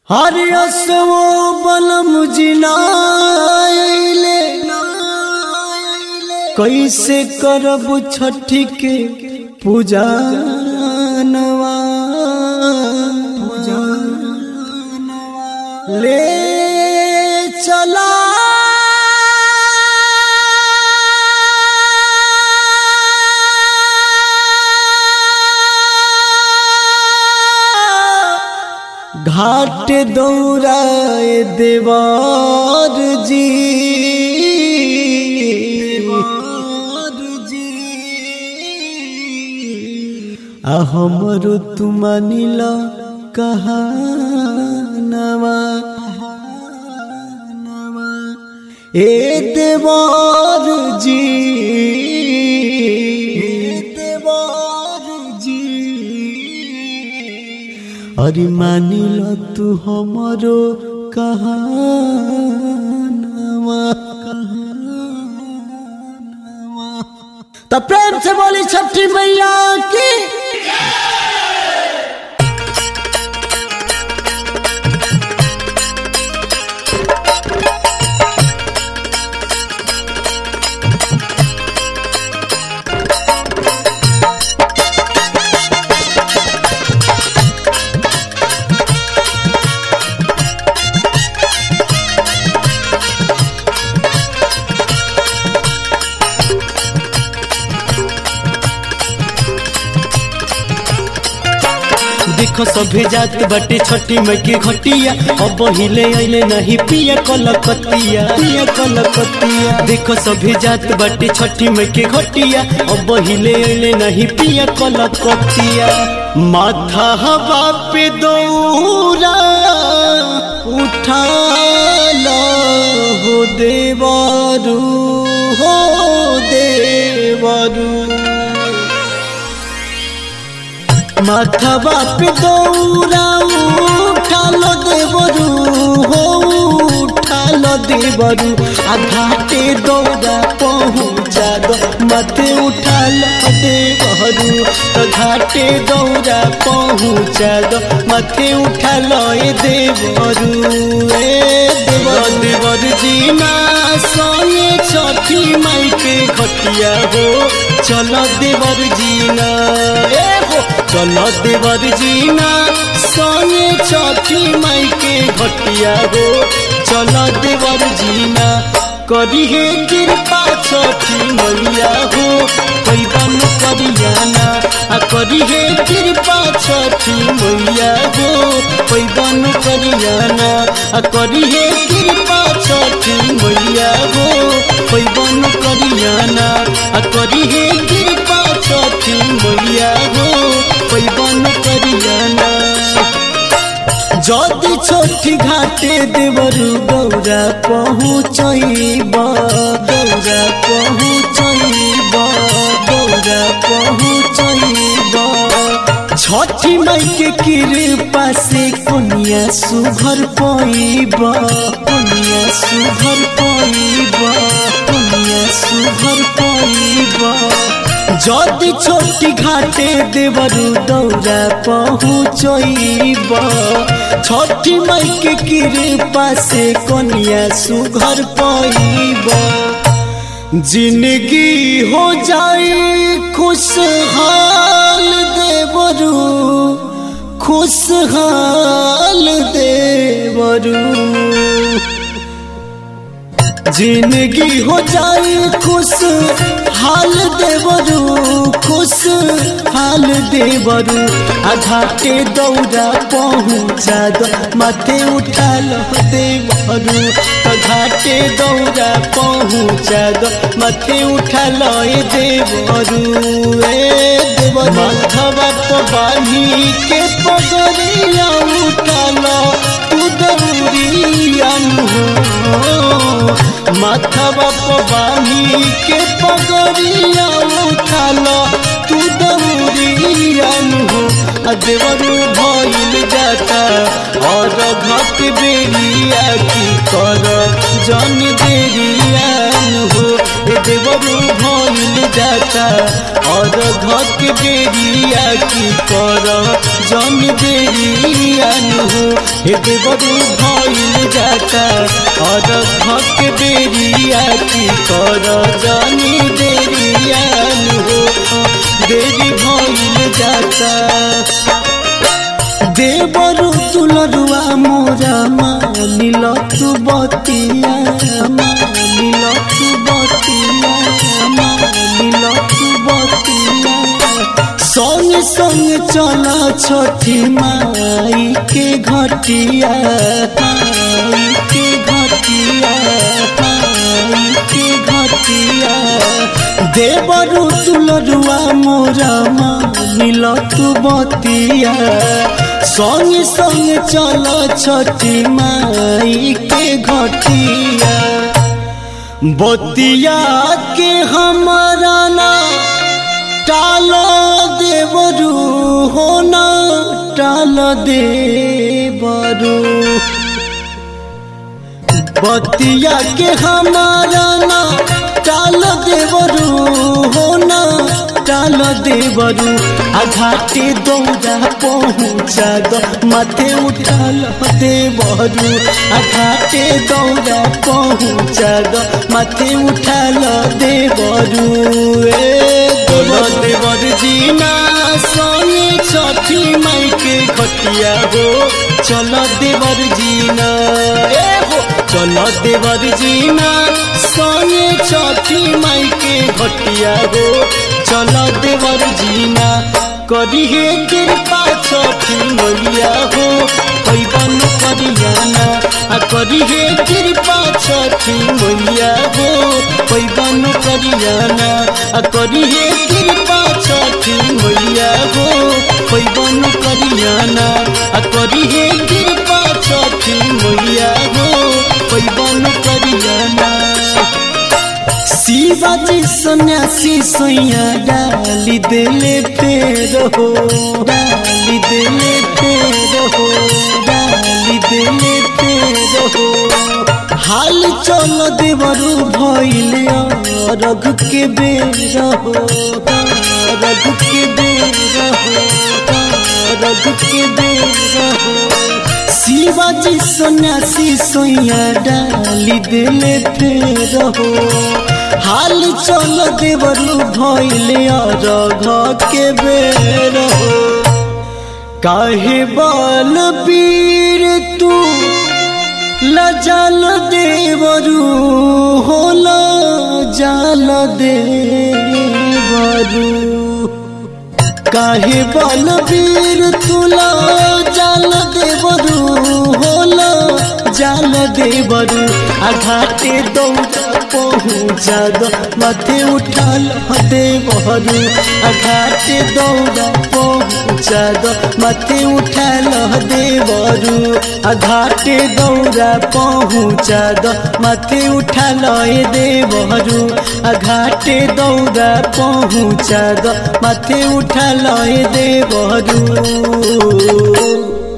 हरियसो बलम जिनाइले कैसे करब छठी के पूजा नवा ले चला घाट दौड़ाए देवार जी हमरो तुम नील कहानवा ए देवार जी अरे मानिल तू हमरो कहानवा तो प्रेम से बोली छठी मैया की देखो सभे जात बाटे छठी मई के घटिया अब हिले अइले नहीं पिया कलकतिया देखो सभे जात बाटे छठी मई के घटिया अब हिले अइले नहीं पिया कलकतिया माथा हवा पे दौरा उठा लो हो देवरू माथा बाप दौरा उठालो देवरू हो उठालो देवरू घाटे दौरा पहुँचा दो मथे उठालो देवरू तो घाटे दौरा पहुँचा दो मथे उठालो देवरू देवर जीना सोने छठी माई के घटिया हो चलो देवर जीना चलो देवर जीना सोने छठी माई के घटिया हो चलो देवर जीना करी है कृपा छठी मैया हो पैबन करियाना करी है कृपा छठी मैया हो पैबन करियाना करी है कृपा छठी मैया हो पैबन करियाना करी है कृपा छठी मैया हो पैबन करियाना जदि छोटी घाटे देवरू दौरा पहुँचब छठी माई के कृपा से कोनिया सुघर पइब जदि छोटी घाटे देवरू दौरा पहुँचब छठी माई के कृपा से कोनिया सुघर पइब जिंदगी हो जाए खुशहाल देवरू जिंदगी हो जाए खुशहाल देवरू घाटे दौरा पहुँचा दो माथे उठा लो देवरू तो घाटे दौरा पहुँचा दो माथे उठा लो देवरू माथवा तो बानी के पगड़िया उठा लो तू दौरिया माथवा पवानी के पगड़िया उठा लो तू दौरिया हो देवरू भइल जाता और घट बेरिया की कर जन देरिया हो देवरू भइल जाता और घर के बेरिया की कर जन बेरिया हो हे देवरू भइल जाता और घर के बेरिया की कर जनी बेरिया हो देरी भइल जाता देवरू तुलरुआ मोरा मानिल तू बतिया मानिल तू बतिया मानिल तू बतिया संग संग चला छठी माई के घटिया माई के घटिया माई के घटिया देवरू तुलरुआ मोरा मानिल तू बतिया संग संग चल छठी माई के घटिया बतिया के हमारा ना टाल देवरू हो ना टाल देवरू बतिया के हमारा ना टाल देवरू हो ना टाल देवरू आघाटे दौड़ा पहुँचा दो माथे उठाल देवरू आघाटे दौड़ा पहुँचा दो माथे उठाल देवरू देवर जीना सोने छठी माई के घटिया हो चल देवर जीना हो चल देवर जीना सोने छठी माई के घटिया हो चल देवर जीना करी हे कृपा छठी मैया हो पैबन करियाना आ करी हे कृपा छठी मैया हो पैबन करियाना आ करी हे कृपा छठी मैया हो पैबन करियाना आ करी हे कृपा छठी मैया हो पैबन करियाना शिवाजी सन्यासी सोया डाली देले फेर हो डाली देले फेर हो डाली देले फेर हो हाल चल देवरू भइले रघ के बेर हो रघ के बेर हो रघ के बेर हो शिवाजी सन्यासी सोया डाली देले फेर हो हाल चल देवरू भइले रघ के बेर हो काहे बल पीर तू लजाल देवरू हो लजाल देवरू काहे बल पीर तू लजाल देवरू हो लजाल देवरू आघाटे दौड़ा पहुँचा दो माथे उठाल देवरू आघाटे दौड़ा पहुँचा दो माथे उठाल देवरू आघाटे दौड़ा पहुँचा दो माथे उठाल देवरू आघाटे दौड़ा पहुँचा दो माथे उठाल देवरू।